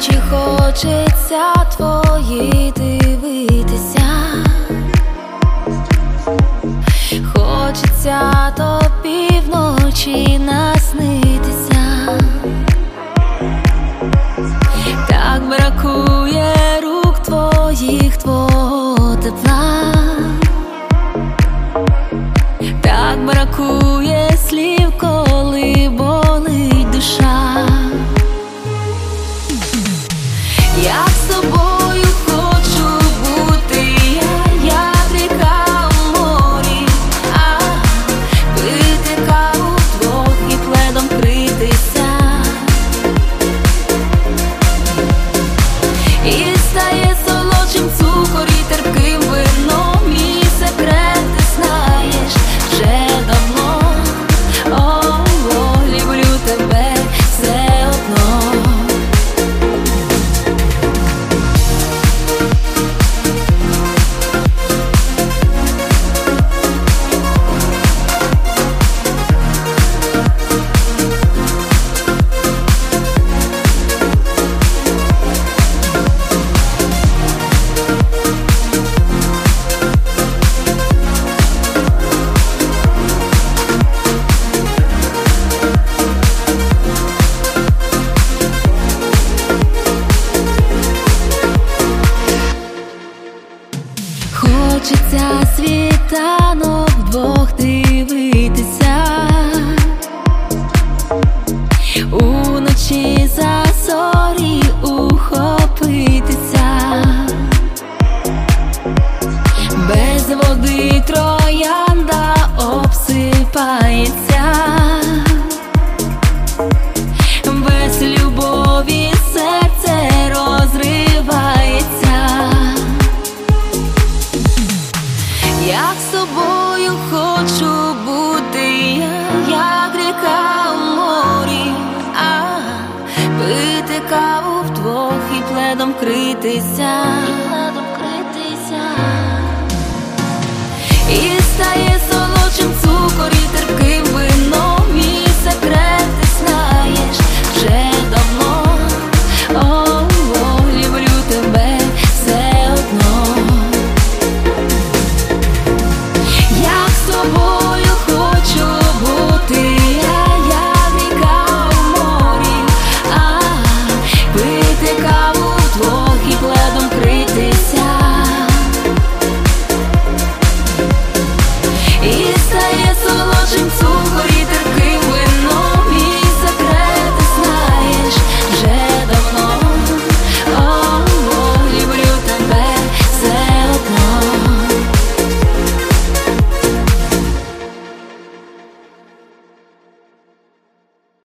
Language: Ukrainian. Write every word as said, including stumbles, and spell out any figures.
очі хочеться твої дивитися, хочеться до півночі наснитися. Так бракує рук твоїх, твого тепла, так бракує слів, коли болить душа. Як з тобою хочу бути я, як ріка у морі, а пити каву вдвох і пледом критися. І стає солодшим цукор і терпким вином, мій секрет ти знаєш вже давно. О, о, люблю тебе все одно. Хочеться світанок вдвох дивитися, уночі за зорі ухопитися. Без води троянда обсипається, без любові серце розривається. Як з тобою хочу бути я, як ріка у морі, а пити каву вдвох і пледом критися.